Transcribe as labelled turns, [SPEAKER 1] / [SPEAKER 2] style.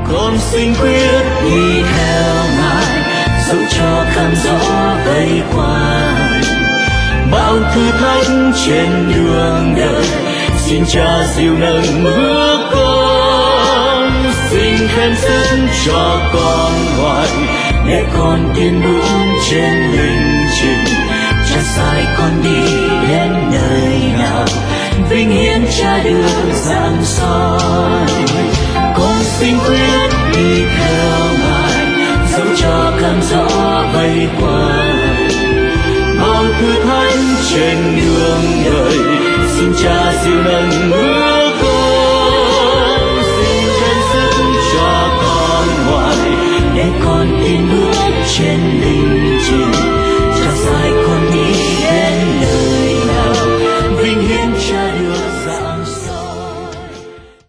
[SPEAKER 1] con xin quyết đi theo ngài dẫu cho cơn gió vây quanh. Bao thử thách trên đường đời xin Cha dìu nâng bước con, xin khen sức cho con ngoan để con tiến bước trên lịch trình. Cha sai con đi đến nơi nào vinh hiển Cha được giăng soi. Con xin quyết đi theo ngài dẫu cho cơn gió vây quanh. Bao thử thách trên đường đời xin Cha dìu nâng